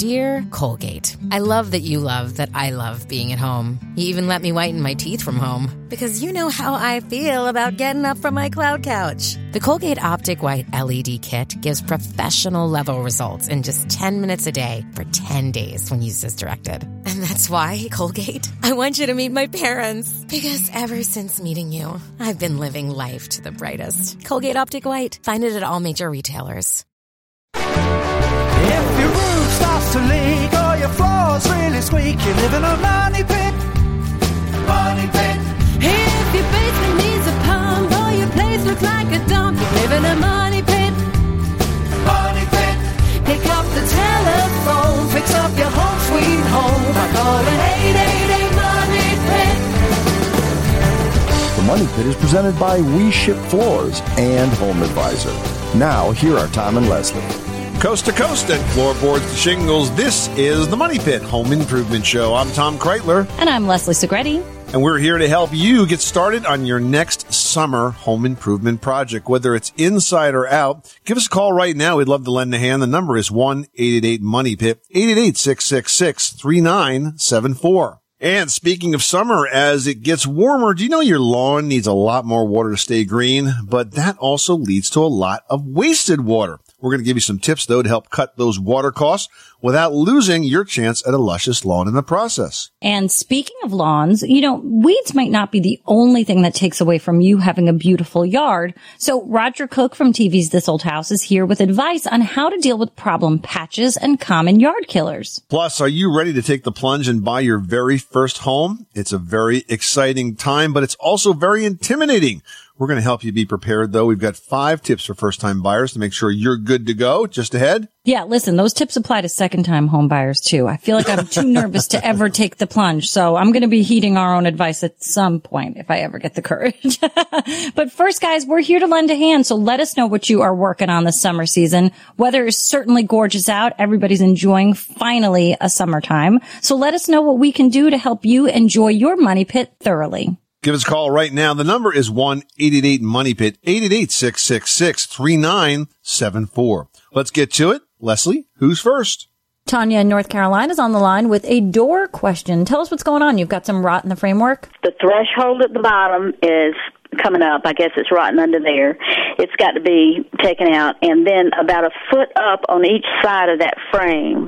Dear Colgate, I love that you love that I love being at home. You even let me whiten my teeth from home. Because you know how I feel about getting up from my cloud couch. The Colgate Optic White LED Kit gives professional-level results in just 10 minutes a day for 10 days when used as directed. And that's why, Colgate, I want you to meet my parents. Because ever since meeting you, I've been living life to the brightest. Colgate Optic White. Find it at all major retailers. If your roof starts to leak or your floor's really squeak, you live in a money pit. Money pit. If your basement needs a pump or your place looks like a dump, you live in a money pit. Money pit. Pick up the telephone, fix up your home sweet home by calling 888 Money Pit. The Money Pit is presented by We Ship Floors and Home Advisor. Now, here are Tom and Leslie. Coast to coast and floorboards to shingles, this is the Money Pit Home Improvement Show. I'm Tom Kreitler. And I'm Leslie Segretti. And we're here to help you get started on your next summer home improvement project. Whether it's inside or out, give us a call right now. We'd love to lend a hand. The number is 1-888-MONEY-PIT, 888-666-3974. And speaking of summer, as it gets warmer, do you know your lawn needs a lot more water to stay green? But that also leads to a lot of wasted water. We're going to give you some tips, though, to help cut those water costs without losing your chance at a luscious lawn in the process. And speaking of lawns, weeds might not be the only thing that takes away from you having a beautiful yard. So Roger Cook from TV's This Old House is here with advice on how to deal with problem patches and common yard killers. Plus, are you ready to take the plunge and buy your very first home? It's a very exciting time, but it's also very intimidating. We're going to help you be prepared, though. We've got 5 tips for first-time buyers to make sure you're good to go. Just ahead. Yeah, listen, those tips apply to second-time home buyers, too. I feel like I'm too nervous to ever take the plunge, so I'm going to be heeding our own advice at some point if I ever get the courage. But first, guys, we're here to lend a hand, so let us know what you are working on this summer season. Weather is certainly gorgeous out. Everybody's enjoying, finally, a summertime. So let us know what we can do to help you enjoy your money pit thoroughly. Give us a call right now. The number is 1-888-MONEY-PIT, 888-666-3974. Let's get to it. Leslie, who's first? Tanya in North Carolina is on the line with a door question. Tell us what's going on. You've got some rot in the framework? The threshold at the bottom is coming up. I guess it's rotting under there. It's got to be taken out. And then about a foot up on each side of that frame,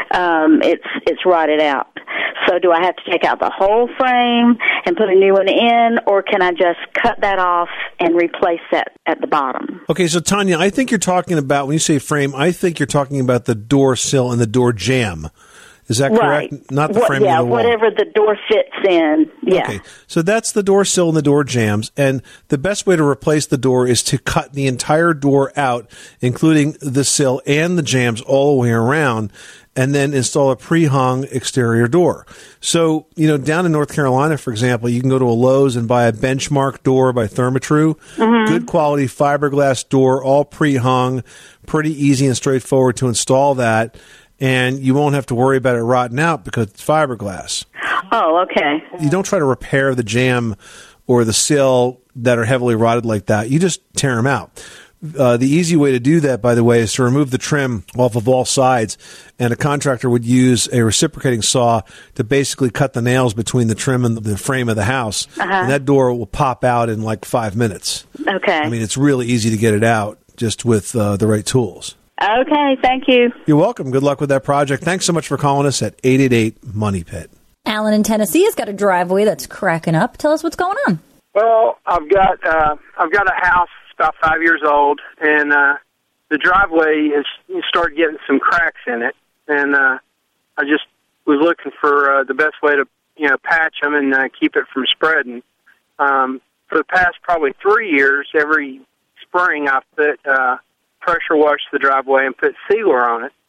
it's rotted out. So do I have to take out the whole frame and put a new one in, or can I just cut that off and replace that at the bottom? Okay, so Tanya, I think you're talking about, when you say frame, I think you're talking about the door sill and the door jamb. Is that correct? Right. Not the frame of the wall. Whatever the door fits in. Yeah. Okay, so that's the door sill and the door jambs, and the best way to replace the door is to cut the entire door out, including the sill and the jambs all the way around, and then install a pre-hung exterior door. So, down in North Carolina, for example, you can go to a Lowe's and buy a Benchmark door by Therma-Tru. Mm-hmm. Good quality fiberglass door, all pre-hung, pretty easy and straightforward to install that. And you won't have to worry about it rotting out because it's fiberglass. Oh, okay. You don't try to repair the jamb or the sill that are heavily rotted like that. You just tear them out. The easy way to do that, by the way, is to remove the trim off of all sides, and a contractor would use a reciprocating saw to basically cut the nails between the trim and the frame of the house, and that door will pop out in like 5 minutes. Okay. I mean, it's really easy to get it out just with the right tools. Okay, thank you. You're welcome. Good luck with that project. Thanks so much for calling us at 888-MONEY-PIT. Alan in Tennessee has got a driveway that's cracking up. Tell us what's going on. Well, I've got a house about 5 years old, and the driveway you start getting some cracks in it, and I just was looking for the best way to patch them and keep it from spreading. For the past probably 3 years, every spring I put pressure wash the driveway and put sealer on it.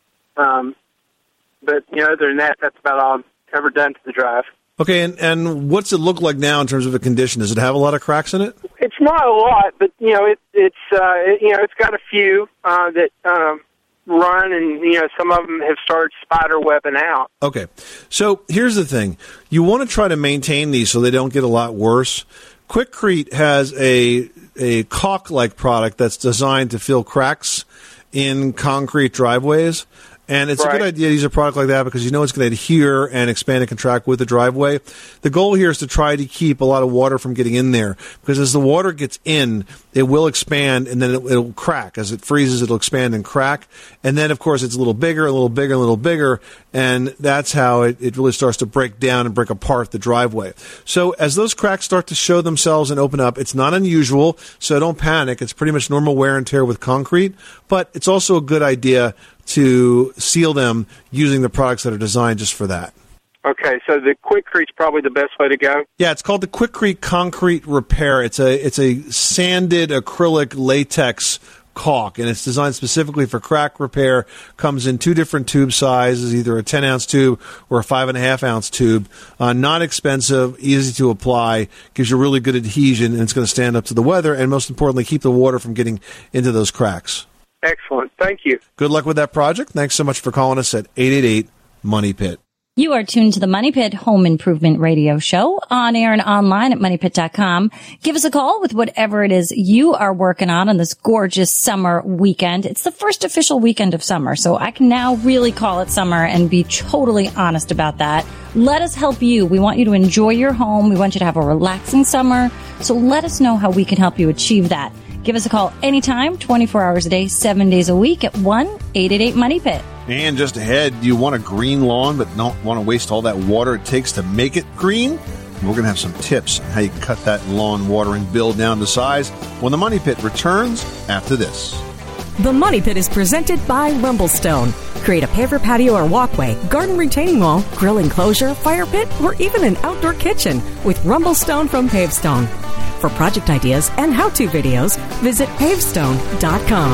But other than that, that's about all I've ever done to the drive. Okay, and what's it look like now in terms of the condition? Does it have a lot of cracks in it? It's not a lot, but it's got a few that run, and some of them have started spider webbing out. Okay, so here's the thing: you want to try to maintain these so they don't get a lot worse. Quikrete has a caulk-like product that's designed to fill cracks in concrete driveways. And it's a good idea to use a product like that because you know it's going to adhere and expand and contract with the driveway. The goal here is to try to keep a lot of water from getting in there because as the water gets in, it will expand and then it'll crack. As it freezes, it'll expand and crack. And then, of course, it's a little bigger, a little bigger, a little bigger. And that's how it really starts to break down and break apart the driveway. So as those cracks start to show themselves and open up, it's not unusual. So don't panic. It's pretty much normal wear and tear with concrete. But it's also a good idea to seal them using the products that are designed just for that. Okay, so the Quikrete is probably the best way to go? Yeah, it's called the Quikrete Concrete Repair. It's a sanded acrylic latex caulk, and it's designed specifically for crack repair. Comes in 2 different tube sizes, either a 10-ounce tube or a 5.5-ounce tube. Not expensive, easy to apply, gives you really good adhesion, and it's going to stand up to the weather, and most importantly, keep the water from getting into those cracks. Excellent. Thank you. Good luck with that project. Thanks so much for calling us at 888-MONEY-PIT. You are tuned to the Money Pit Home Improvement Radio Show on air and online at moneypit.com. Give us a call with whatever it is you are working on this gorgeous summer weekend. It's the first official weekend of summer, so I can now really call it summer and be totally honest about that. Let us help you. We want you to enjoy your home. We want you to have a relaxing summer. So let us know how we can help you achieve that. Give us a call anytime, 24 hours a day, 7 days a week at 1-888-MONEY-PIT. And just ahead, do you want a green lawn but don't want to waste all that water it takes to make it green? We're going to have some tips on how you can cut that lawn watering bill down to size when the Money Pit returns after this. The Money Pit is presented by Rumblestone. Create a paver patio or walkway, garden retaining wall, grill enclosure, fire pit, or even an outdoor kitchen with Rumblestone from Pavestone. For project ideas and how-to videos, visit pavestone.com.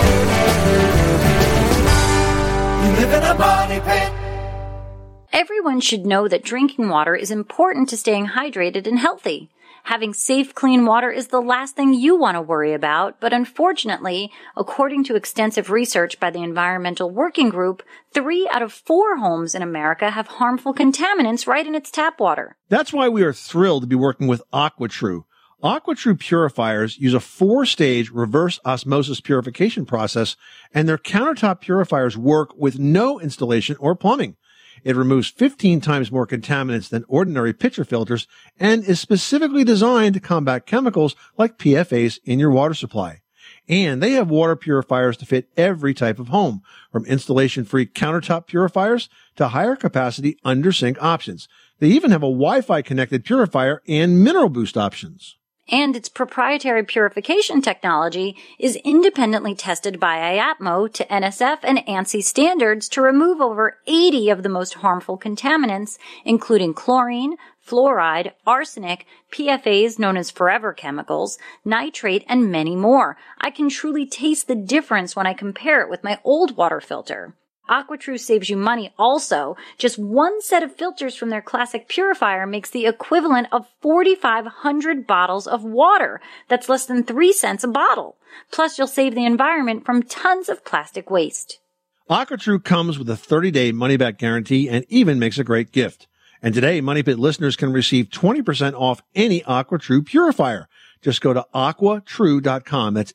You live in a money pit. Everyone should know that drinking water is important to staying hydrated and healthy. Having safe, clean water is the last thing you want to worry about, but unfortunately, according to extensive research by the Environmental Working Group, 3 out of 4 homes in America have harmful contaminants right in its tap water. That's why we are thrilled to be working with AquaTrue. AquaTrue purifiers use a 4-stage reverse osmosis purification process, and their countertop purifiers work with no installation or plumbing. It removes 15 times more contaminants than ordinary pitcher filters and is specifically designed to combat chemicals like PFAS in your water supply. And they have water purifiers to fit every type of home, from installation-free countertop purifiers to higher capacity under-sink options. They even have a Wi-Fi connected purifier and mineral boost options. And its proprietary purification technology is independently tested by IAPMO to NSF and ANSI standards to remove over 80 of the most harmful contaminants, including chlorine, fluoride, arsenic, PFAS known as forever chemicals, nitrate, and many more. I can truly taste the difference when I compare it with my old water filter. AquaTrue saves you money also. Just one set of filters from their classic purifier makes the equivalent of 4,500 bottles of water. That's less than 3 cents a bottle. Plus, you'll save the environment from tons of plastic waste. AquaTrue comes with a 30-day money-back guarantee and even makes a great gift. And today, Money Pit listeners can receive 20% off any AquaTrue purifier. Just go to AquaTrue.com. That's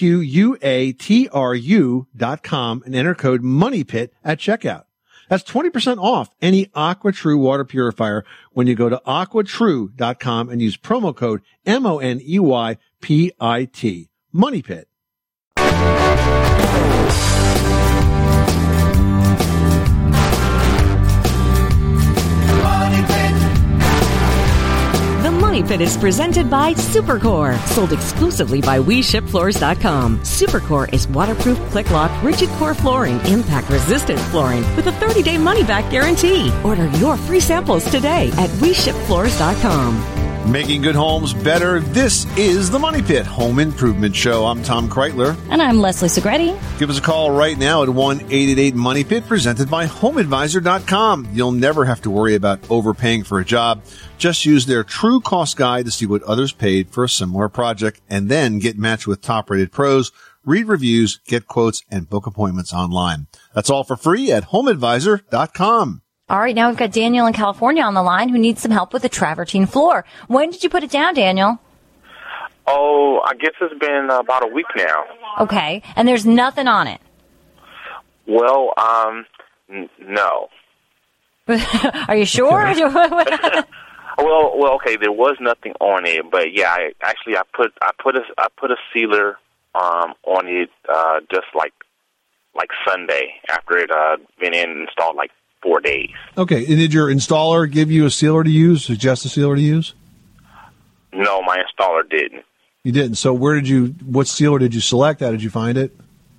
AQUATRU.com and enter code MONEYPIT at checkout. That's 20% off any AquaTrue water purifier when you go to AquaTrue.com and use promo code MONEYPIT. Money Pit. The Money Pit is presented by Supercore, sold exclusively by WeShipFloors.com. Supercore is waterproof, click-lock, rigid core flooring, impact-resistant flooring with a 30-day money-back guarantee. Order your free samples today at WeShipFloors.com. Making good homes better. This is the Money Pit Home Improvement Show. I'm Tom Kreitler. And I'm Leslie Segretti. Give us a call right now at 1-888-MONEY-PIT, presented by HomeAdvisor.com. You'll never have to worry about overpaying for a job. Just use their True Cost Guide to see what others paid for a similar project, and then get matched with top-rated pros, read reviews, get quotes, and book appointments online. That's all for free at HomeAdvisor.com. All right, now we've got Daniel in California on the line who needs some help with the travertine floor. When did you put it down, Daniel? Oh, I guess it's been about a week now. Okay, and there's nothing on it? Well, no. Are you sure? Well, okay. There was nothing on it, but yeah, I put a sealer on it just like Sunday after it been installed like 4 days. Okay, and did your installer give you a sealer to use? Suggest a sealer to use? No, my installer didn't. You didn't. So what sealer did you select? How did you find it?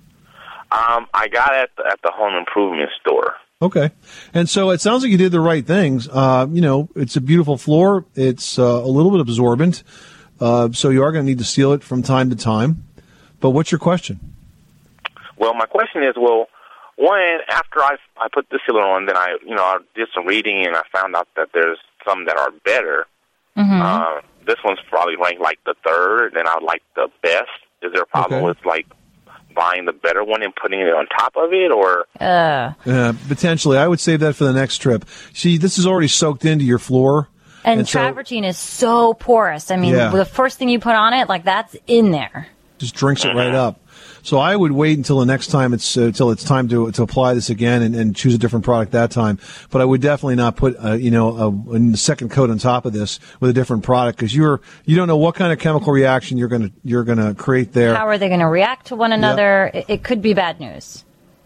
I got it at the home improvement store. Okay. And so it sounds like you did the right things. It's a beautiful floor. It's a little bit absorbent. So you are going to need to seal it from time to time. But what's your question? Well, my question is, one, after I put the sealer on, then I did some reading and I found out that there's some that are better. Mm-hmm. This one's probably ranked like the third, and I like the best. Is there a problem with like buying the better one and putting it on top of it, or? Potentially. I would save that for the next trip. See, this is already soaked into your floor. And travertine is so porous. I mean, the first thing you put on it, like that's in there. Just drinks it right up. So I would wait until the next time till it's time to apply this again and choose a different product that time. But I would definitely not put a second coat on top of this with a different product, because you don't know what kind of chemical reaction you're gonna create there. How are they going to react to one another? Yep. It could be bad news.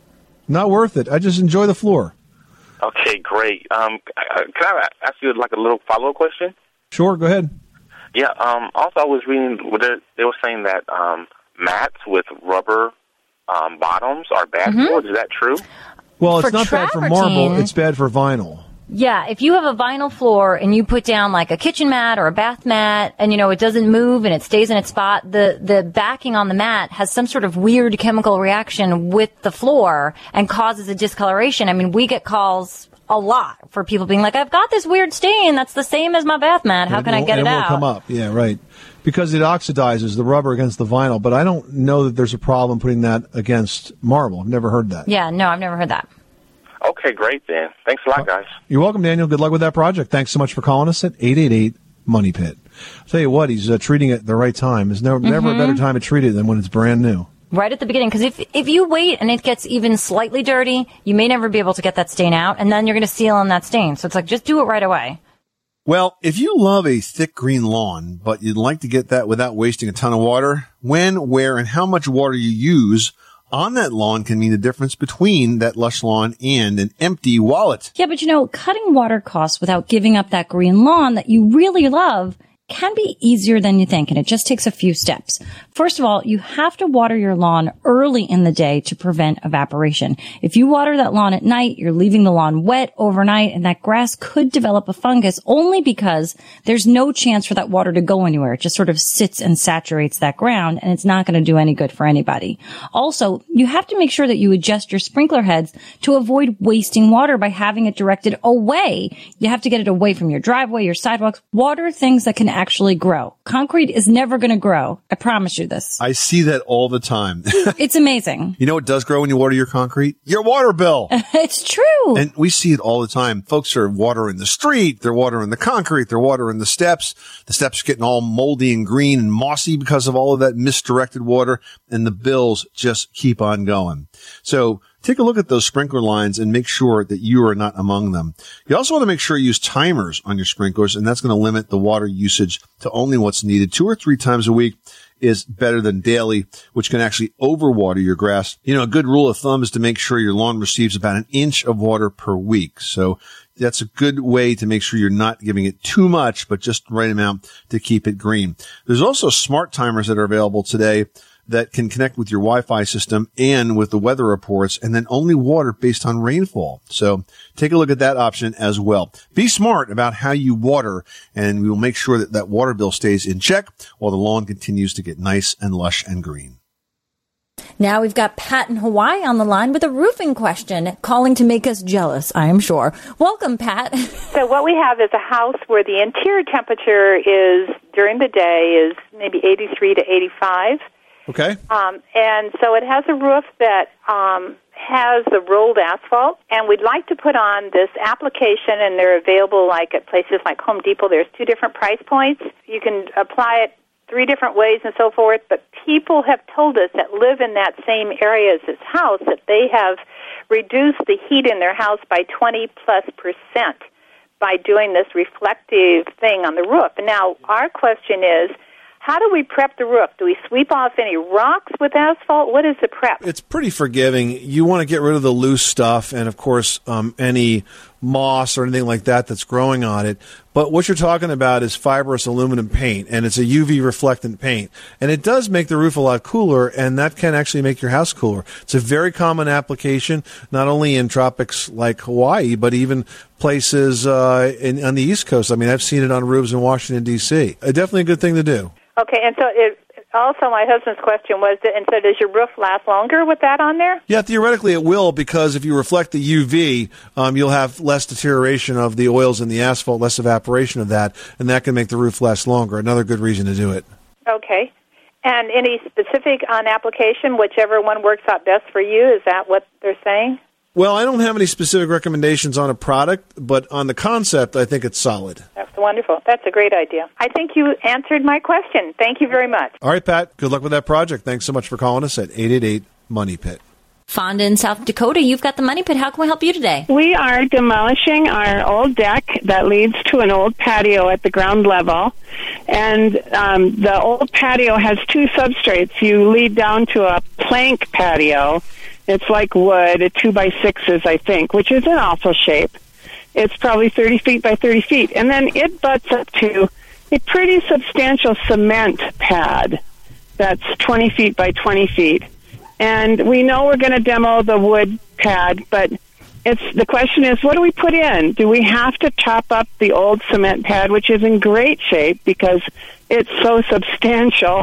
Not worth it. I just enjoy the floor. Okay, great. Can I ask you like a little follow-up question? Sure, go ahead. Yeah. Also, I was reading they were saying that mats with rubber bottoms are bad for it. Is that true? Well, it's not bad for marble. It's bad for vinyl. Yeah, if you have a vinyl floor and you put down like a kitchen mat or a bath mat and, it doesn't move and it stays in its spot, the backing on the mat has some sort of weird chemical reaction with the floor and causes a discoloration. I mean, we get calls a lot for people being like, I've got this weird stain that's the same as my bath mat. How can I get it out? It won't come up. Yeah, right. Because it oxidizes the rubber against the vinyl. But I don't know that there's a problem putting that against marble. I've never heard that. Yeah, no, I've never heard that. Okay, great then. Thanks a lot, guys. You're welcome, Daniel. Good luck with that project. Thanks so much for calling us at 888-MONEY-PIT. I'll tell you what, he's treating it at the right time. There's never a better time to treat it than when it's brand new. Right at the beginning, because if you wait and it gets even slightly dirty, you may never be able to get that stain out, and then you're going to seal on that stain. So it's like, just do it right away. Well, if you love a thick green lawn, but you'd like to get that without wasting a ton of water, when, where, and how much water you use on that lawn can mean the difference between that lush lawn and an empty wallet. Yeah, but cutting water costs without giving up that green lawn that you really love can be easier than you think, and it just takes a few steps. First of all, you have to water your lawn early in the day to prevent evaporation. If you water that lawn at night, you're leaving the lawn wet overnight, and that grass could develop a fungus only because there's no chance for that water to go anywhere. It just sort of sits and saturates that ground, and it's not going to do any good for anybody. Also, you have to make sure that you adjust your sprinkler heads to avoid wasting water by having it directed away. You have to get it away from your driveway, your sidewalks. Water things that can actually grow. Concrete is never going to grow. I promise you this. I see that all the time. It's amazing. You know what does grow when you water your concrete? Your water bill. It's true. And we see it all the time. Folks are watering the street. They're watering the concrete. They're watering the steps. The steps are getting all moldy and green and mossy because of all of that misdirected water. And the bills just keep on going. So take a look at those sprinkler lines and make sure that you are not among them. You also want to make sure you use timers on your sprinklers, and that's going to limit the water usage to only what's needed. 2 or 3 times a week is better than daily, which can actually overwater your grass. A good rule of thumb is to make sure your lawn receives about an inch of water per week. So that's a good way to make sure you're not giving it too much, but just the right amount to keep it green. There's also smart timers that are available today that can connect with your Wi-Fi system and with the weather reports, and then only water based on rainfall. So take a look at that option as well. Be smart about how you water, and we will make sure that that water bill stays in check while the lawn continues to get nice and lush and green. Now we've got Pat in Hawaii on the line with a roofing question, calling to make us jealous, I am sure. Welcome, Pat. So what we have is a house where the interior temperature is, during the day, is maybe 83 to 85. Okay. And so it has a roof that has the rolled asphalt, and we'd like to put on this application, and they're available like at places like Home Depot. There's 2 different price points. You can apply it 3 different ways and so forth, but people have told us that live in that same area as this house that they have reduce the heat in their house by 20+% by doing this reflective thing on the roof. And now our question is, how do we prep the roof? Do we sweep off any rocks with asphalt? What is the prep? It's pretty forgiving. You want to get rid of the loose stuff and, of course, any moss or anything like that that's growing on it. But what you're talking about is fibrous aluminum paint, and it's a UV reflectant paint. And it does make the roof a lot cooler, and that can actually make your house cooler. It's a very common application, not only in tropics like Hawaii, but even places on the East Coast. I mean, I've seen it on roofs in Washington, D.C. Definitely a good thing to do. Okay, and so also my husband's question was, and so does your roof last longer with that on there? Yeah, theoretically it will, because if you reflect the UV, you'll have less deterioration of the oils in the asphalt, less evaporation of that, and that can make the roof last longer. Another good reason to do it. Okay. And any specific on application, whichever one works out best for you, is that what they're saying? Well, I don't have any specific recommendations on a product, but on the concept, I think it's solid. That's wonderful. That's a great idea. I think you answered my question. Thank you very much. All right, Pat. Good luck with that project. Thanks so much for calling us at 888-MONEY-PIT. Fonda in South Dakota, you've got the Money Pit. How can we help you today? We are demolishing our old deck that leads to an old patio at the ground level. And the old patio has two substrates. You lead down to a plank patio. It's like wood, a 2x6s, I think, which is an awful shape. It's probably 30 feet by 30 feet. And then it butts up to a pretty substantial cement pad that's 20 feet by 20 feet. And we know we're going to demo the wood pad, but the question is, what do we put in? Do we have to chop up the old cement pad, which is in great shape because it's so substantial?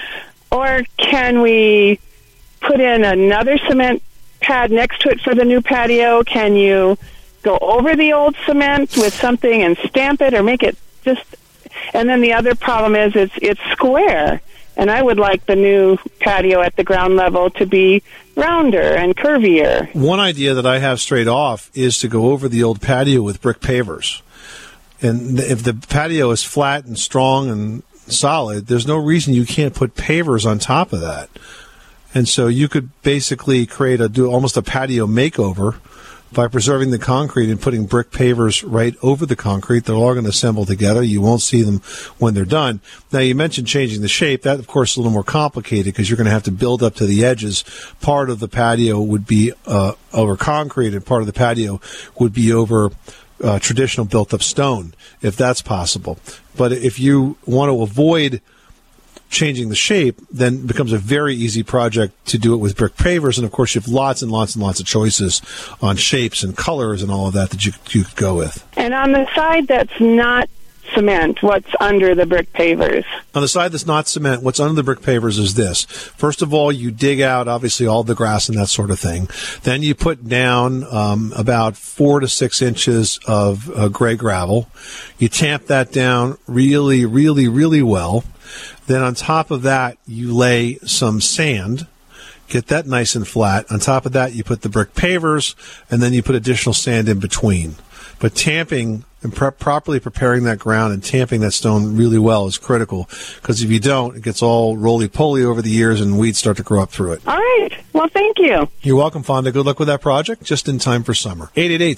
Or can we put in another cement pad next to it for the new patio? Can you go over the old cement with something and stamp it or make it just... And then the other problem is it's square. And I would like the new patio at the ground level to be rounder and curvier. One idea that I have straight off is to go over the old patio with brick pavers. And if the patio is flat and strong and solid, there's no reason you can't put pavers on top of that. And so you could basically do almost a patio makeover by preserving the concrete and putting brick pavers right over the concrete. They're all going to assemble together. You won't see them when they're done. Now, you mentioned changing the shape. That, of course, is a little more complicated because you're going to have to build up to the edges. Part of the patio would be over concrete, and part of the patio would be over traditional built-up stone, if that's possible. But if you want to avoid changing the shape, then it becomes a very easy project to do it with brick pavers. And, of course, you have lots and lots and lots of choices on shapes and colors and all of that you could go with. And on the side that's not cement, what's under the brick pavers? On the side that's not cement, what's under the brick pavers is this. First of all, you dig out, obviously, all the grass and that sort of thing. Then you put down about 4 to 6 inches of gray gravel. You tamp that down really, really, really well. Then on top of that, you lay some sand, get that nice and flat. On top of that, you put the brick pavers, and then you put additional sand in between. But tamping and properly preparing that ground and tamping that stone really well is critical, because if you don't, it gets all roly-poly over the years and weeds start to grow up through it. All right. Well, thank you. You're welcome, Fonda. Good luck with that project, just in time for summer.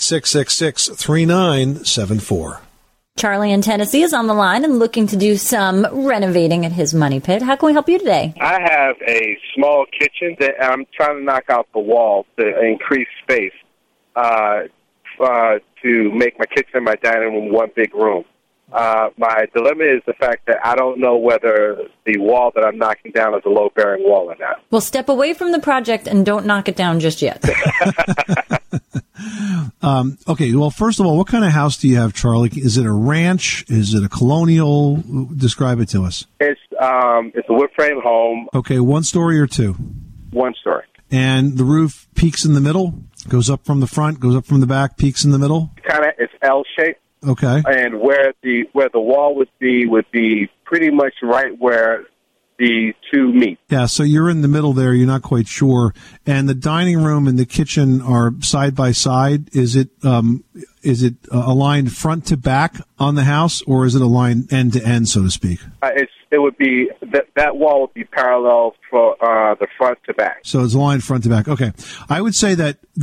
888-666-3974. Charlie in Tennessee is on the line and looking to do some renovating at his Money Pit. How can we help you today? I have a small kitchen that I'm trying to knock out the wall to increase space to make my kitchen and my dining room one big room. My dilemma is the fact that I don't know whether the wall that I'm knocking down is a load-bearing wall or not. Well, step away from the project and don't knock it down just yet. Okay, well, first of all, what kind of house do you have, Charlie? Is it a ranch? Is it a colonial? Describe it to us. It's a wood frame home. Okay, 1 story or 2? 1 story. And the roof peaks in the middle? Goes up from the front, goes up from the back, peaks in the middle? It's L-shaped. Okay. And where the wall would be pretty much right where the two meet. Yeah, so you're in the middle there. You're not quite sure. And the dining room and the kitchen are side by side. Is it aligned front to back on the house, or is it aligned end to end, so to speak? It would be that wall would be parallel for the front to back. So it's aligned front to back. Okay, I would say that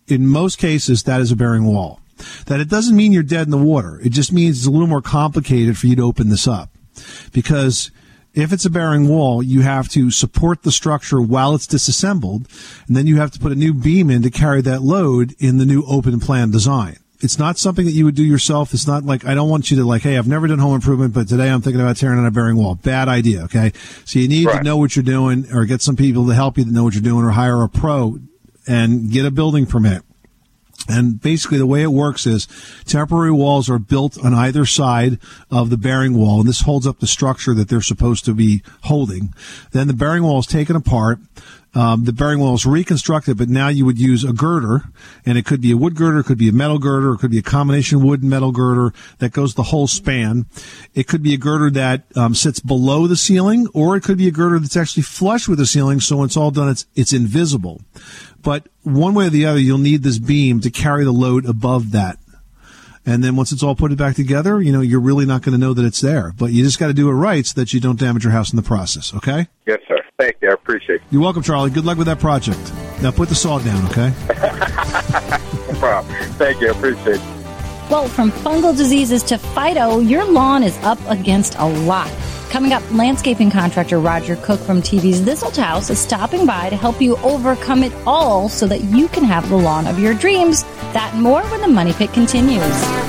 in most cases, that is a bearing wall. That it doesn't mean you're dead in the water. It just means it's a little more complicated for you to open this up. Because if it's a bearing wall, you have to support the structure while it's disassembled, and then you have to put a new beam in to carry that load in the new open plan design. It's not something that you would do yourself. It's not like, I don't want you to like, hey, I've never done home improvement, but today I'm thinking about tearing down a bearing wall. Bad idea, okay? So you need to know what you're doing, or get some people to help you that know what you're doing, or hire a pro and get a building permit. And basically the way it works is temporary walls are built on either side of the bearing wall, and this holds up the structure that they're supposed to be holding. Then the bearing wall is taken apart. The bearing wall is reconstructed, but now you would use a girder, and it could be a wood girder, it could be a metal girder, it could be a combination wood and metal girder that goes the whole span. It could be a girder that sits below the ceiling, or it could be a girder that's actually flush with the ceiling, so when it's all done, it's invisible. But one way or the other, you'll need this beam to carry the load above that. And then once it's all put back together, you're really not going to know that it's there. But you just got to do it right so that you don't damage your house in the process, okay? Yes, sir. Thank you. I appreciate it. You're welcome, Charlie. Good luck with that project. Now put the saw down, okay? No problem. Thank you. I appreciate it. Well, from fungal diseases to phyto, your lawn is up against a lot. Coming up, landscaping contractor Roger Cook from TV's This Old House is stopping by to help you overcome it all so that you can have the lawn of your dreams. That and more when the Money Pit continues.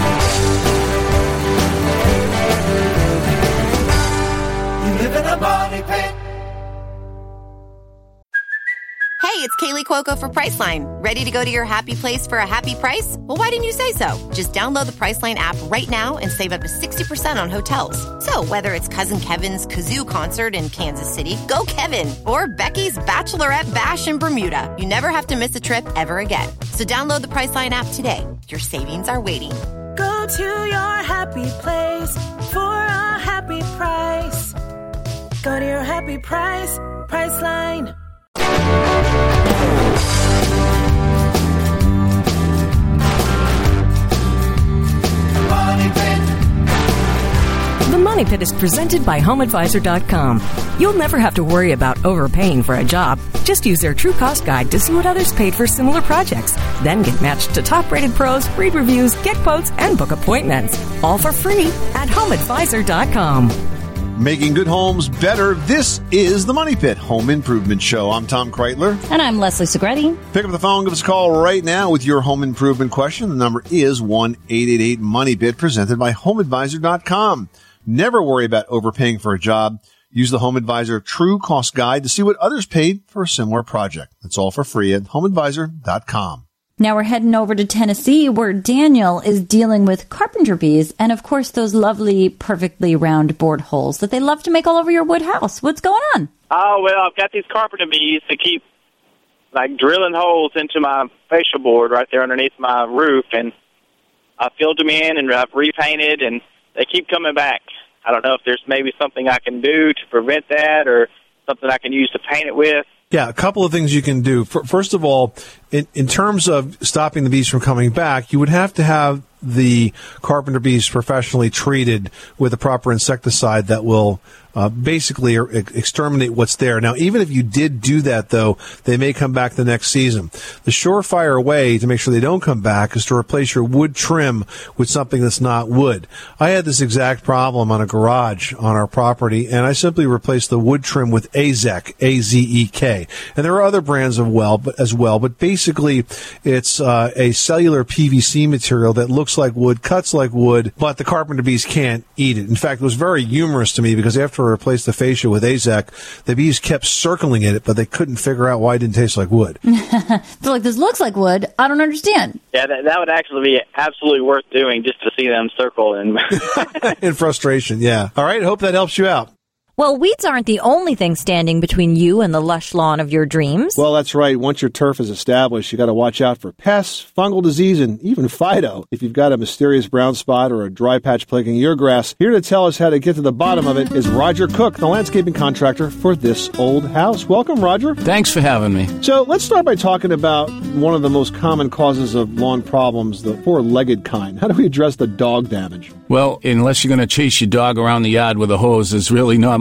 You live in a money pit. Hey, it's Kaylee Cuoco for Priceline. Ready to go to your happy place for a happy price? Well, why didn't you say so? Just download the Priceline app right now and save up to 60% on hotels. So whether it's Cousin Kevin's Kazoo Concert in Kansas City, go Kevin, or Becky's Bachelorette Bash in Bermuda, you never have to miss a trip ever again. So download the Priceline app today. Your savings are waiting. Go to your happy place for a happy price. Go to your happy price, Priceline. The Money Pit is presented by HomeAdvisor.com. You'll never have to worry about overpaying for a job. Just use their True Cost Guide to see what others paid for similar projects. Then get matched to top-rated pros, read reviews, get quotes, and book appointments. All for free at HomeAdvisor.com. Making good homes better. This is the Money Pit Home Improvement Show. I'm Tom Kreitler. And I'm Leslie Segretti. Pick up the phone, give us a call right now with your home improvement question. The number is 1-888-MONEY-PIT, presented by HomeAdvisor.com. Never worry about overpaying for a job. Use the Home Advisor True Cost Guide to see what others paid for a similar project. That's all for free at HomeAdvisor.com. Now we're heading over to Tennessee, where Daniel is dealing with carpenter bees and, of course, those lovely, perfectly round board holes that they love to make all over your wood house. What's going on? Oh, well, I've got these carpenter bees that keep, drilling holes into my fascia board right there underneath my roof, and I filled them in, and I've repainted, and they keep coming back. I don't know if there's maybe something I can do to prevent that, or something I can use to paint it with. Yeah, a couple of things you can do. First of all, in terms of stopping the bees from coming back, you would have to have the carpenter bees professionally treated with a proper insecticide that will basically exterminate what's there. Now, even if you did do that, though, they may come back the next season. The surefire way to make sure they don't come back is to replace your wood trim with something that's not wood. I had this exact problem on a garage on our property, and I simply replaced the wood trim with Azek, A-Z-E-K. And there are other brands as well, but basically it's a cellular PVC material that looks like wood, cuts like wood, but the carpenter bees can't eat it. In fact, it was very humorous to me because after I replaced the fascia with Azek, the bees kept circling it, but they couldn't figure out why it didn't taste like wood. They're like, this looks like wood. I don't understand. Yeah, that would actually be absolutely worth doing just to see them circle. In frustration, yeah. All right, hope that helps you out. Well, weeds aren't the only thing standing between you and the lush lawn of your dreams. Well, that's right. Once your turf is established, you got to watch out for pests, fungal disease, and even phyto. If you've got a mysterious brown spot or a dry patch plaguing your grass, here to tell us how to get to the bottom of it is Roger Cook, the landscaping contractor for This Old House. Welcome, Roger. Thanks for having me. So let's start by talking about one of the most common causes of lawn problems, the four-legged kind. How do we address the dog damage? Well, unless you're going to chase your dog around the yard with a hose, there's really not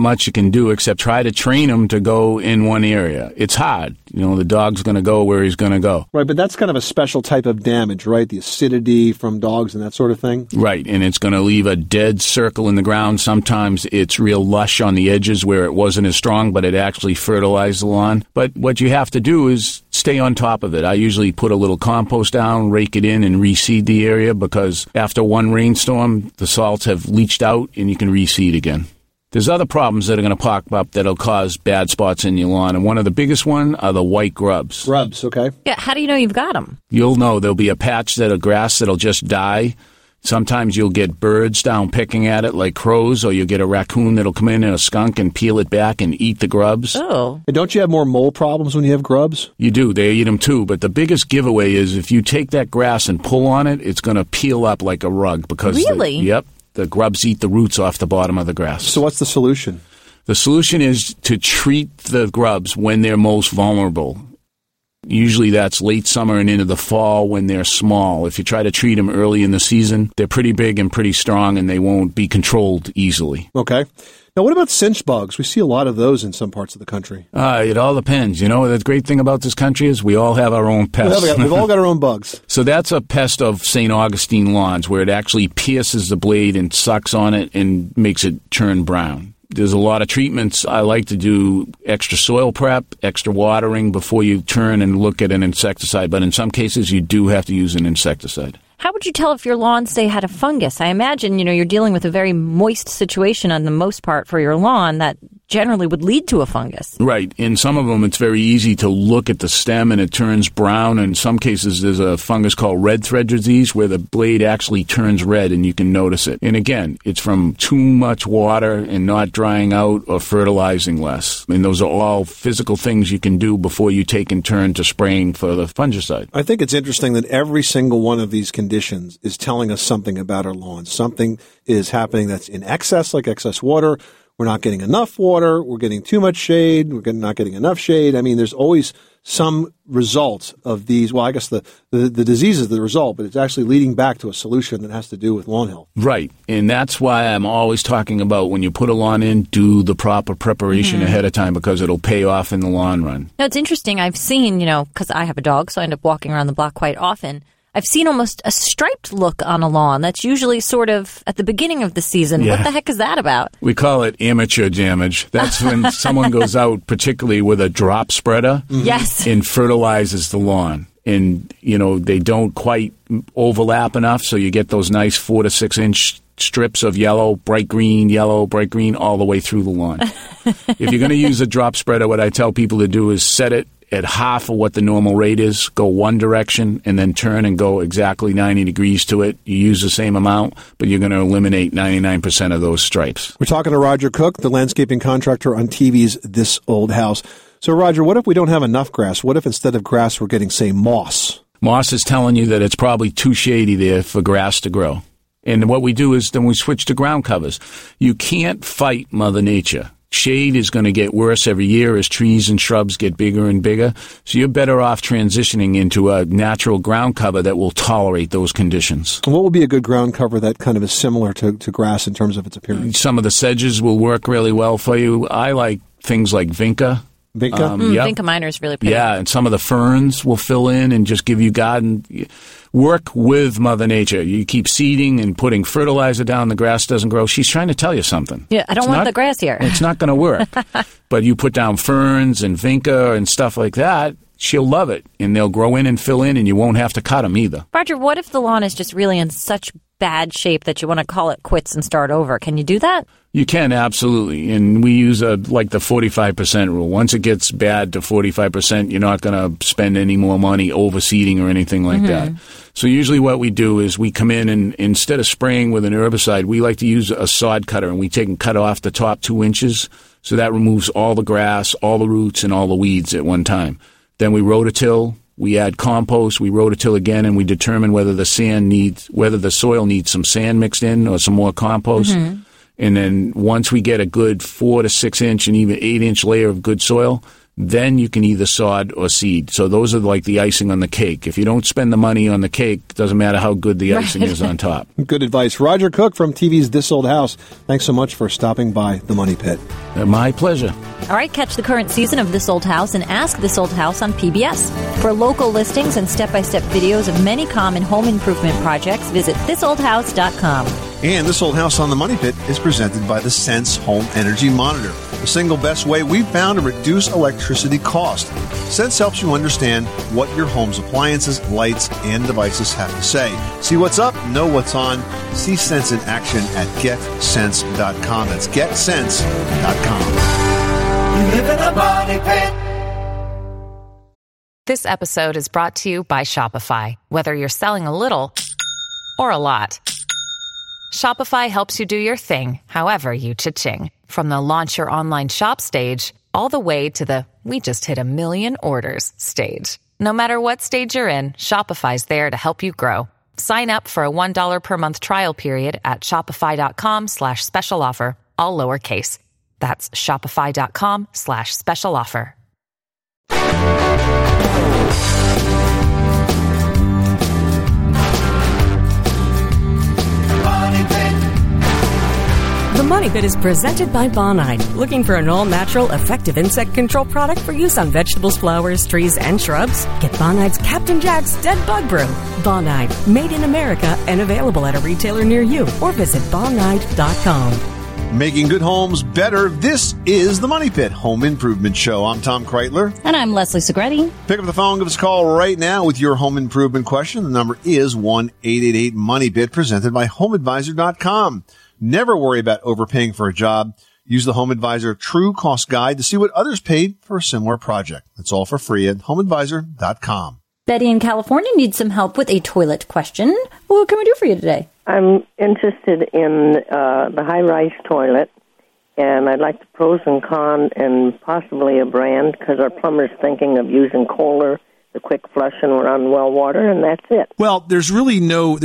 much you can do except try to train them to go in one area. It's hard. The dog's going to go where he's going to go. Right, but that's kind of a special type of damage, right? The acidity from dogs and that sort of thing? Right, and it's going to leave a dead circle in the ground. Sometimes it's real lush on the edges where it wasn't as strong, but it actually fertilized the lawn. But what you have to do is stay on top of it. I usually put a little compost down, rake it in, and reseed the area because after one rainstorm, the salts have leached out and you can reseed again. There's other problems that are going to pop up that'll cause bad spots in your lawn, and one of the biggest one are the white grubs. Grubs, okay. Yeah, how do you know you've got them? You'll know. There'll be a patch that'll grass that'll just die. Sometimes you'll get birds down picking at it like crows, or you'll get a raccoon that'll come in and a skunk and peel it back and eat the grubs. Oh. And don't you have more mole problems when you have grubs? You do. They eat them too. But the biggest giveaway is if you take that grass and pull on it, it's going to peel up like a rug. Because really? Yep. The grubs eat the roots off the bottom of the grass. So what's the solution? The solution is to treat the grubs when they're most vulnerable. Usually that's late summer and into the fall when they're small. If you try to treat them early in the season, they're pretty big and pretty strong, and they won't be controlled easily. Okay. Now, what about cinch bugs? We see a lot of those in some parts of the country. It all depends. The great thing about this country is we all have our own pests. We've all got our own bugs. So that's a pest of St. Augustine lawns where it actually pierces the blade and sucks on it and makes it turn brown. There's a lot of treatments. I like to do extra soil prep, extra watering before you turn and look at an insecticide. But in some cases, you do have to use an insecticide. How would you tell if your lawn, say, had a fungus? I imagine, you're dealing with a very moist situation on the most part for your lawn that generally would lead to a fungus. Right. In some of them, it's very easy to look at the stem and it turns brown. In some cases, there's a fungus called red thread disease where the blade actually turns red and you can notice it. And again, it's from too much water and not drying out or fertilizing less. And those are all physical things you can do before you take and turn to spraying for the fungicide. I think it's interesting that every single one of these conditions is telling us something about our lawn. Something is happening that's in excess, like excess water. We're not getting enough water. We're getting too much shade. We're not getting enough shade. I mean, there's always some result of these. Well, I guess the disease is the result, but it's actually leading back to a solution that has to do with lawn health. Right. And that's why I'm always talking about when you put a lawn in, do the proper preparation ahead of time because it'll pay off in the long run. Now, it's interesting. I've seen, because I have a dog, so I end up walking around the block quite often. I've seen almost a striped look on a lawn. That's usually sort of at the beginning of the season. Yeah. What the heck is that about? We call it amateur damage. That's when someone goes out, particularly with a drop spreader, yes, and fertilizes the lawn. And, they don't quite overlap enough, so you get those nice 4 to 6 inch strips of yellow, bright green, all the way through the lawn. If you're going to use a drop spreader, what I tell people to do is set it at half of what the normal rate is, go one direction, and then turn and go exactly 90 degrees to it. You use the same amount, but you're going to eliminate 99% of those stripes. We're talking to Roger Cook, the landscaping contractor on TV's This Old House. So, Roger, what if we don't have enough grass? What if instead of grass we're getting, say, moss? Moss is telling you that it's probably too shady there for grass to grow. And what we do is then we switch to ground covers. You can't fight Mother Nature. Shade is going to get worse every year as trees and shrubs get bigger and bigger. So you're better off transitioning into a natural ground cover that will tolerate those conditions. What would be a good ground cover that kind of is similar to grass in terms of its appearance? Some of the sedges will work really well for you. I like things like Vinca. Vinca? Yep. Vinca minor is really pretty. Yeah, and some of the ferns will fill in and just give you garden. Work with Mother Nature. You keep seeding and putting fertilizer down, the grass doesn't grow. She's trying to tell you something. Yeah, I don't want the grass here. It's not going to work. But you put down ferns and Vinca and stuff like that, she'll love it. And they'll grow in and fill in, and you won't have to cut them either. Roger, what if the lawn is just really in such bad shape that you want to call it quits and start over? Can you do that? You can, absolutely. And we use the 45% rule. Once it gets bad to 45%, you're not going to spend any more money overseeding or anything like that. So usually what we do is we come in and instead of spraying with an herbicide, we like to use a sod cutter, and we take and cut off the top 2 inches. So that removes all the grass, all the roots, and all the weeds at one time. Then we rototill. We add compost, we rototill again, and we determine whether the soil needs some sand mixed in or some more compost. And then once we get a good 4 to 6 inch and even 8 inch layer of good soil, then you can either sod or seed. So those are like the icing on the cake. If you don't spend the money on the cake, it doesn't matter how good the icing is on top. Good advice. Roger Cook from TV's This Old House. Thanks so much for stopping by the Money Pit. My pleasure. All right, catch the current season of This Old House and Ask This Old House on PBS. For local listings and step-by-step videos of many common home improvement projects, visit thisoldhouse.com. And This Old House on the Money Pit is presented by the Sense Home Energy Monitor, the single best way we've found to reduce electricity cost. Sense helps you understand what your home's appliances, lights, and devices have to say. See what's up, know what's on. See Sense in action at getsense.com. That's getsense.com. You live in a money pit. This episode is brought to you by Shopify. Whether you're selling a little or a lot, Shopify helps you do your thing, however you cha-ching. From the launch your online shop stage, all the way to the we just hit 1 million orders stage. No matter what stage you're in, Shopify's there to help you grow. Sign up for a $1 per month trial period at shopify.com/special offer, all lowercase. That's shopify.com/special offer. The Money Pit is presented by Bonide. Looking for an all-natural, effective insect control product for use on vegetables, flowers, trees, and shrubs? Get Bonide's Captain Jack's Dead Bug Brew. Bonide, made in America and available at a retailer near you, or visit bonide.com. Making good homes better. This is the Money Pit Home Improvement Show. I'm Tom Kreitler. And I'm Leslie Segretti. Pick up the phone, give us a call right now with your home improvement question. The number is 1-888-MONEY-PIT, presented by HomeAdvisor.com. Never worry about overpaying for a job. Use the Home Advisor True Cost Guide to see what others paid for a similar project. It's all for free at HomeAdvisor.com. Betty in California needs some help with a toilet question. What can we do for you today? I'm interested in the high-rise toilet, and I'd like the pros and cons and possibly a brand, because our plumber's thinking of using Kohler, the quick flush, and we're on well water, and that's it. Well, there's really no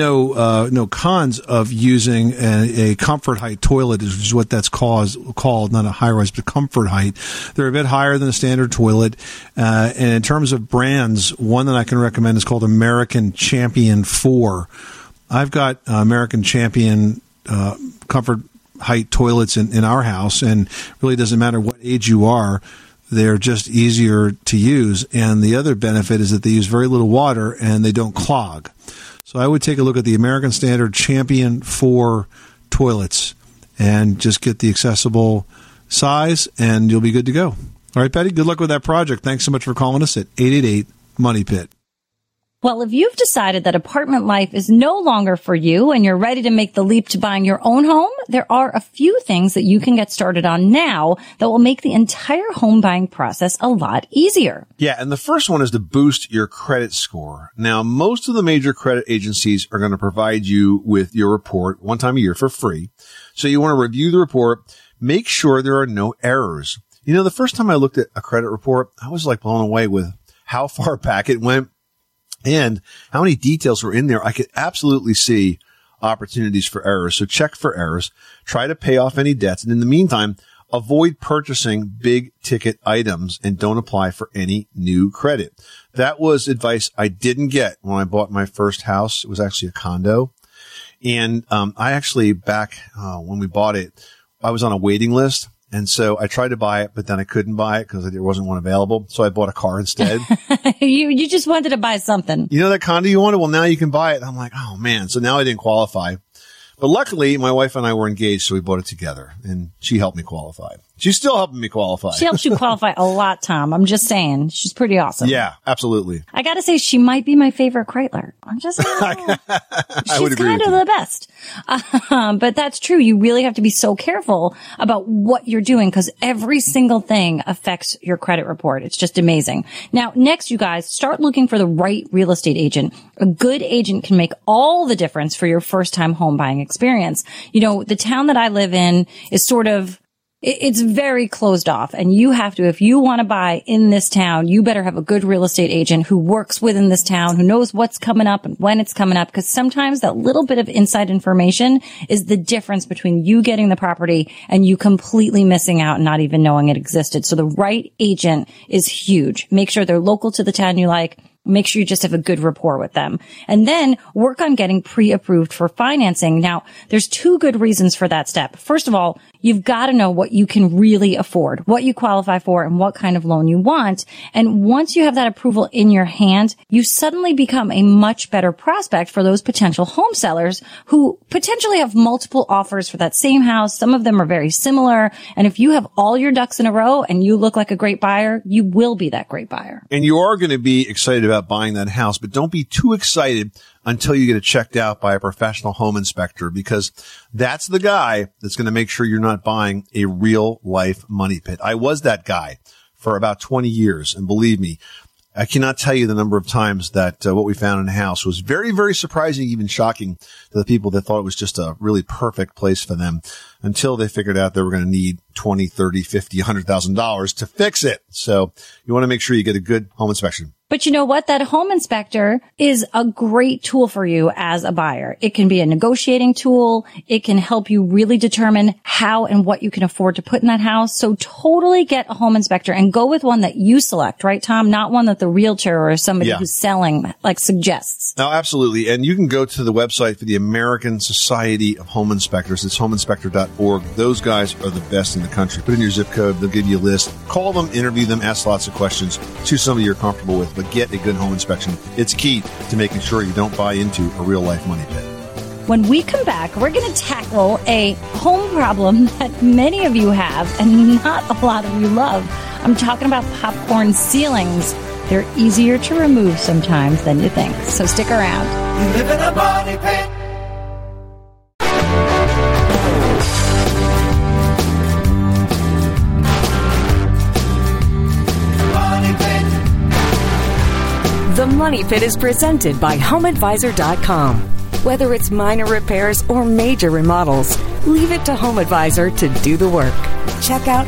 cons of using a comfort height toilet, is what that's called, not a high rise, but comfort height. They're a bit higher than a standard toilet. And in terms of brands, one that I can recommend is called American Champion 4. I've got American Champion comfort height toilets in our house, and really doesn't matter what age you are. They're just easier to use. And the other benefit is that they use very little water and they don't clog. So I would take a look at the American Standard Champion 4 toilets and just get the accessible size, and you'll be good to go. All right, Betty, good luck with that project. Thanks so much for calling us at 888-MONEY-PIT. Well, if you've decided that apartment life is no longer for you and you're ready to make the leap to buying your own home, there are a few things that you can get started on now that will make the entire home buying process a lot easier. Yeah, and the first one is to boost your credit score. Now, most of the major credit agencies are going to provide you with your report one time a year for free. So you want to review the report, make sure there are no errors. You know, the first time I looked at a credit report, I was like blown away with how far back it went and how many details were in there. I could absolutely see opportunities for errors. So check for errors, try to pay off any debts. And in the meantime, avoid purchasing big ticket items and don't apply for any new credit. That was advice I didn't get when I bought my first house. It was actually a condo. And, I actually when we bought it, I was on a waiting list. And so I tried to buy it, but then I couldn't buy it because there wasn't one available. So I bought a car instead. You just wanted to buy something. You know that condo you wanted? Well, now you can buy it. I'm like, oh man. So now I didn't qualify. But luckily, my wife and I were engaged, so we bought it together, and she helped me qualify. She's still helping me qualify. She helps you qualify a lot, Tom. I'm just saying. She's pretty awesome. Yeah, absolutely. I got to say, she might be my favorite Kreitler. I'm just she's kind of the best. But that's true. You really have to be so careful about what you're doing because every single thing affects your credit report. It's just amazing. Now, next, you guys, start looking for the right real estate agent. A good agent can make all the difference for your first-time home buying experience. You know, the town that I live in is sort of It's very closed off, and you have to, if you want to buy in this town, you better have a good real estate agent who works within this town, who knows what's coming up and when it's coming up, because sometimes that little bit of inside information is the difference between you getting the property and you completely missing out and not even knowing it existed. So the right agent is huge. Make sure they're local to the town you like. Make sure you just have a good rapport with them. And then work on getting pre-approved for financing. Now, there's two good reasons for that step. First of all, you've got to know what you can really afford, what you qualify for, and what kind of loan you want. And once you have that approval in your hand, you suddenly become a much better prospect for those potential home sellers who potentially have multiple offers for that same house. Some of them are very similar. And if you have all your ducks in a row and you look like a great buyer, you will be that great buyer. And you are going to be excited about buying that house, but don't be too excited until you get it checked out by a professional home inspector, because that's the guy that's going to make sure you're not buying a real life money pit. I was that guy for about 20 years. And believe me, I cannot tell you the number of times that what we found in the house was very, very surprising, even shocking to the people that thought it was just a really perfect place for them, until they figured out they were going to need $20, $30, $50, $100,000 to fix it. So you want to make sure you get a good home inspection. But you know what? That home inspector is a great tool for you as a buyer. It can be a negotiating tool. It can help you really determine how and what you can afford to put in that house. So totally get a home inspector and go with one that you select, right, Tom? Not one that the realtor or somebody who's selling suggests. No, absolutely. And you can go to the website for the American Society of Home Inspectors. It's homeinspector.org. Those guys are the best in the country. Put in your zip code. They'll give you a list. Call them, interview them, ask lots of questions. Choose somebody you're comfortable with, but get a good home inspection. It's key to making sure you don't buy into a real life money pit. When we come back, we're going to tackle a home problem that many of you have and not a lot of you love. I'm talking about popcorn ceilings. They're easier to remove sometimes than you think. So stick around. You live in a money pit. The Money Pit is presented by HomeAdvisor.com. Whether it's minor repairs or major remodels, leave it to HomeAdvisor to do the work. Check out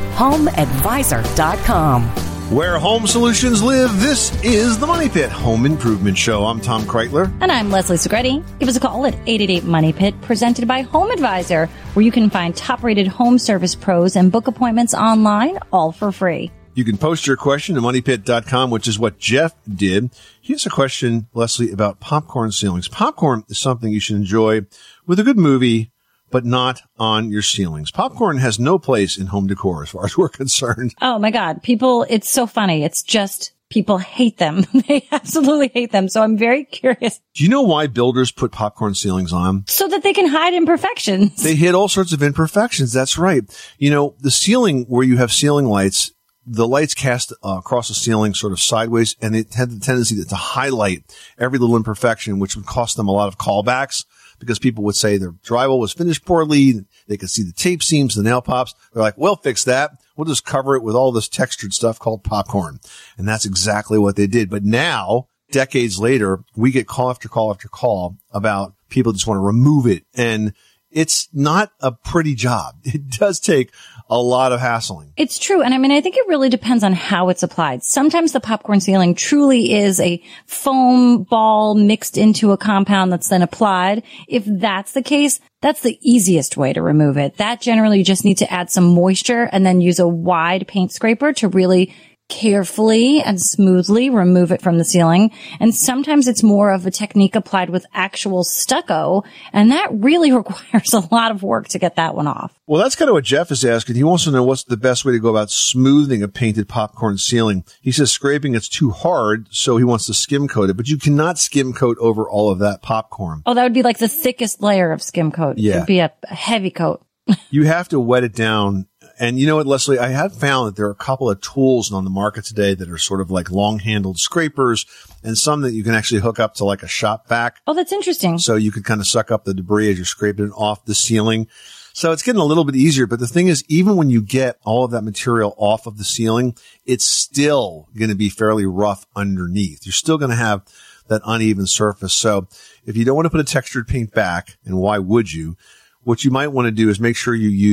HomeAdvisor.com. Where home solutions live, this is the Money Pit Home Improvement Show. I'm Tom Kreitler. And I'm Leslie Segretti. Give us a call at 888-MONEY-PIT, presented by Home Advisor, where you can find top-rated home service pros and book appointments online, all for free. You can post your question to moneypit.com, which is what Jeff did. He has a question, Leslie, about popcorn ceilings. Popcorn is something you should enjoy with a good movie, but not on your ceilings. Popcorn has no place in home decor as far as we're concerned. Oh my God. People, it's so funny. It's just, people hate them. They absolutely hate them. So I'm very curious. Do you know why builders put popcorn ceilings on? So that they can hide imperfections. They hid all sorts of imperfections. That's right. You know, the ceiling where you have ceiling lights, the lights cast across the ceiling sort of sideways, and it had the tendency to highlight every little imperfection, which would cost them a lot of callbacks, because people would say their drywall was finished poorly. They could see the tape seams, the nail pops. They're like, we'll fix that. We'll just cover it with all this textured stuff called popcorn. And that's exactly what they did. But now, decades later, we get call after call after call about people just want to remove it. And it's not a pretty job. It does take a lot of hassling. It's true. And I mean, I think it really depends on how it's applied. Sometimes the popcorn ceiling truly is a foam ball mixed into a compound that's then applied. If that's the case, that's the easiest way to remove it. That generally you just need to add some moisture and then use a wide paint scraper to really carefully and smoothly remove it from the ceiling. And sometimes it's more of a technique applied with actual stucco, and that really requires a lot of work to get that one off. Well, that's kind of what Jeff is asking. He wants to know what's the best way to go about smoothing a painted popcorn ceiling. He says scraping it's too hard, so he wants to skim coat it, but you cannot skim coat over all of that popcorn. Oh, that would be like the thickest layer of skim coat. Yeah. It would be a heavy coat. You have to wet it down. And you know what, Leslie, I have found that there are a couple of tools on the market today that are sort of like long-handled scrapers, and some that you can actually hook up to like a shop vac. Oh, that's interesting. So you could kind of suck up the debris as you're scraping it off the ceiling. So it's getting a little bit easier. But the thing is, even when you get all of that material off of the ceiling, it's still going to be fairly rough underneath. You're still going to have that uneven surface. So if you don't want to put a textured paint back, and why would you, what you might want to do is make sure you use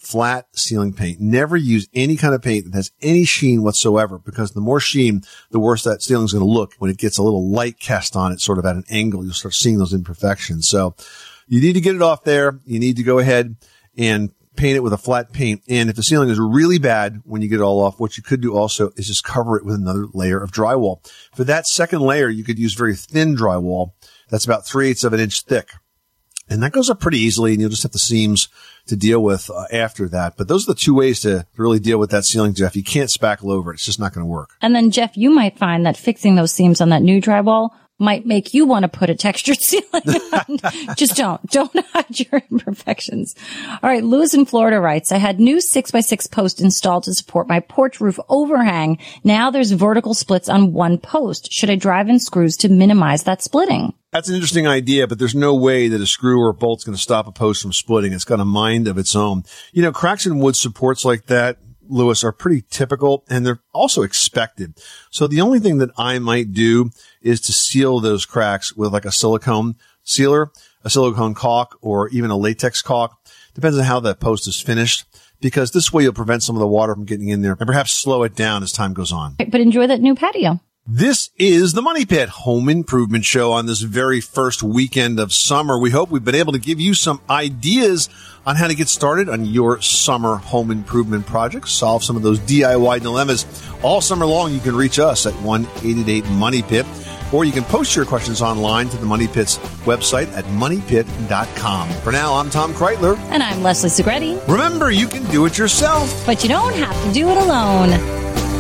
flat ceiling paint. Never use any kind of paint that has any sheen whatsoever, because the more sheen, the worse that ceiling's going to look. When it gets a little light cast on it, sort of at an angle, you'll start seeing those imperfections. So you need to get it off there. You need to go ahead and paint it with a flat paint. And if the ceiling is really bad when you get it all off, what you could do also is just cover it with another layer of drywall. For that second layer, you could use very thin drywall. That's about 3/8 of an inch thick. And that goes up pretty easily, and you'll just have the seams to deal with after that. But those are the two ways to really deal with that ceiling, Jeff. You can't spackle over it. It's just not going to work. And then, Jeff, you might find that fixing those seams on that new drywall might make you want to put a textured ceiling on. Just don't hide your imperfections. All right. Lewis in Florida writes, I had new 6x6 post installed to support my porch roof overhang. Now there's vertical splits on one post. Should I drive in screws to minimize that splitting? That's an interesting idea, but there's no way that a screw or a bolt's going to stop a post from splitting. It's got a mind of its own. You know, cracks in wood supports like that, Lewis, are pretty typical, and they're also expected. So the only thing that I might do is to seal those cracks with like a silicone sealer, a silicone caulk, or even a latex caulk. Depends on how that post is finished, because this way you'll prevent some of the water from getting in there and perhaps slow it down as time goes on. But enjoy that new patio. This is the Money Pit Home Improvement Show on this very first weekend of summer. We hope we've been able to give you some ideas on how to get started on your summer home improvement projects, solve some of those DIY dilemmas. All summer long, you can reach us at 1-888-MONEYPIT, or you can post your questions online to the Money Pit's website at moneypit.com. For now, I'm Tom Kreitler. And I'm Leslie Segretti. Remember, you can do it yourself, but you don't have to do it alone.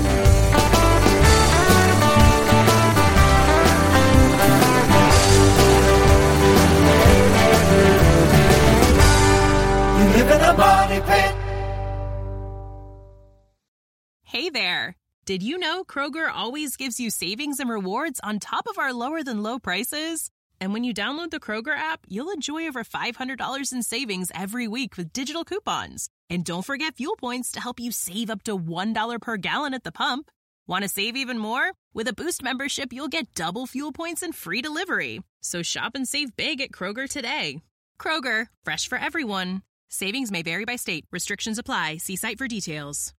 Money Pit. Hey there! Did you know Kroger always gives you savings and rewards on top of our lower-than-low prices? And when you download the Kroger app, you'll enjoy over $500 in savings every week with digital coupons. And don't forget fuel points to help you save up to $1 per gallon at the pump. Want to save even more? With a Boost membership, you'll get double fuel points and free delivery. So shop and save big at Kroger today. Kroger, fresh for everyone. Savings may vary by state. Restrictions apply. See site for details.